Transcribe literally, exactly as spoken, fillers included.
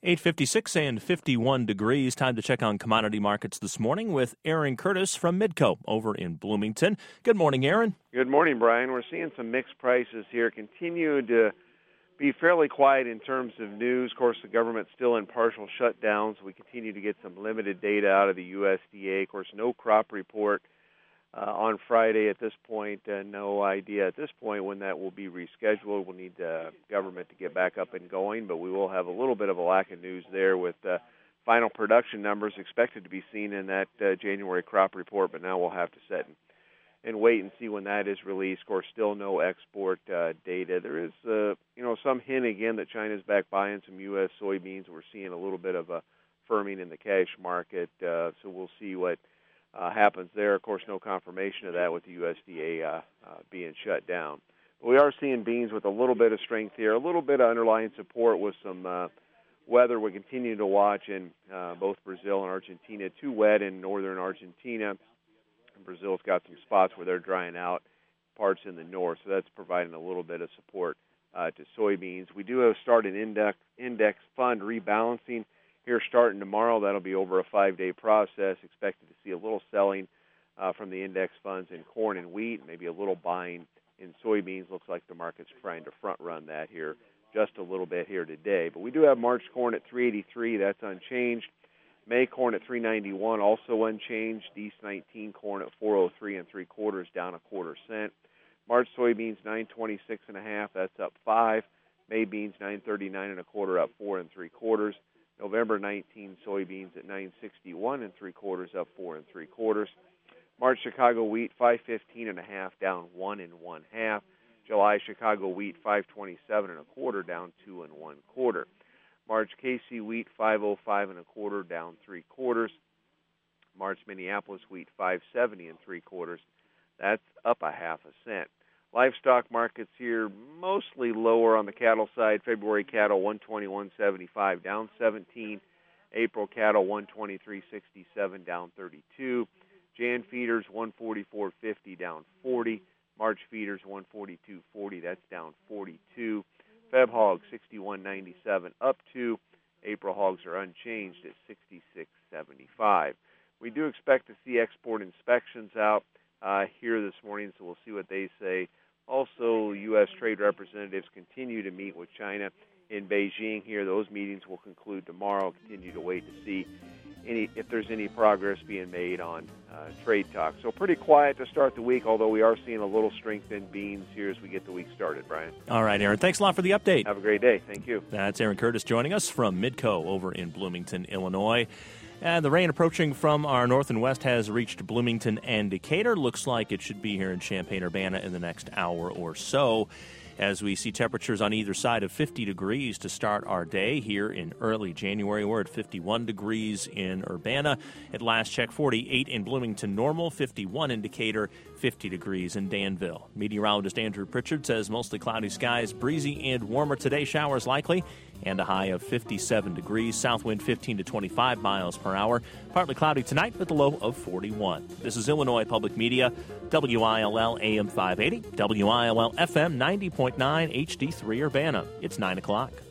eight fifty-six and fifty-one degrees. Time to check on commodity markets this morning with Aaron Curtis from Midco over in Bloomington. Good morning, Aaron. Good morning, Brian. We're seeing some mixed prices here. Continue to be fairly quiet in terms of news. Of course, the government's still in partial shutdown, so we continue to get some limited data out of the U S D A. Of course, no crop report uh, on Friday at this point. Uh, no idea at this point when that will be rescheduled. We'll need the government to get back up and going, but we will have a little bit of a lack of news there with uh, final production numbers expected to be seen in that uh, January crop report, but now we'll have to set and and wait and see when that is released. Of course, still no export uh, data. There is, uh, you know, some hint again that China's back buying some U S soybeans. We're seeing a little bit of a firming in the cash market, uh, so we'll see what uh, happens there. Of course, no confirmation of that with the U S D A uh, uh, being shut down. But we are seeing beans with a little bit of strength here, a little bit of underlying support with some uh, weather. We continue to watch in uh, both Brazil and Argentina. Too wet in northern Argentina. Brazil's got some spots where they're drying out, parts in the north, so that's providing a little bit of support uh, to soybeans. We do have start an index index fund rebalancing here starting tomorrow. That'll be over a five-day process. Expected to see a little selling uh, from the index funds in corn and wheat, maybe a little buying in soybeans. Looks like the market's trying to front-run that here just a little bit here today. But we do have March corn at three eighty-three. That's unchanged. May corn at three ninety-one, also unchanged. East nineteen corn at four oh three and three quarters, down a quarter cent. March soybeans nine twenty-six and a half, that's up five. May beans nine thirty-nine and a quarter, up four and three quarters. November nineteen soybeans at nine sixty-one and three quarters, up four and three quarters. March Chicago wheat five fifteen and a half, down one and one half. July Chicago wheat five twenty-seven and a quarter, down two and one quarter. March K C wheat five oh five and a quarter, down three quarters. March Minneapolis wheat five seventy and three quarters. That's up a half a cent. Livestock markets here mostly lower on the cattle side. February cattle one twenty-one seventy-five, down seventeen. April cattle one twenty-three sixty-seven, down thirty-two. Jan feeders one forty-four fifty, down forty. March feeders one forty-two forty, that's down forty-two. Feb hogs sixty-one ninety-seven, up two. April hogs are unchanged at sixty-six seventy-five. We do expect to see export inspections out uh, here this morning, so we'll see what they say. Also, U S trade representatives continue to meet with China in Beijing here. Those meetings will conclude tomorrow. Continue to wait to see any if there's any progress being made on uh, trade talks. So pretty quiet to start the week, although we are seeing a little strength in beans here as we get the week started, Brian. All right, Aaron. Thanks a lot for the update. Have a great day. Thank you. That's Aaron Curtis joining us from Midco over in Bloomington, Illinois. And the rain approaching from our north and west has reached Bloomington and Decatur. Looks like it should be here in Champaign-Urbana in the next hour or so, as we see temperatures on either side of fifty degrees to start our day here in early January. We're at fifty-one degrees in Urbana. At last check, forty-eight in Bloomington normal, fifty-one in Decatur, fifty degrees in Danville. Meteorologist Andrew Pritchard says mostly cloudy skies, breezy and warmer today, showers likely, and a high of fifty-seven degrees. South wind fifteen to twenty-five miles per hour. Partly cloudy tonight with a low of forty-one. This is Illinois Public Media, W I L L A M five eighty, W I L L F M ninety point nine H D three Urbana. It's nine o'clock.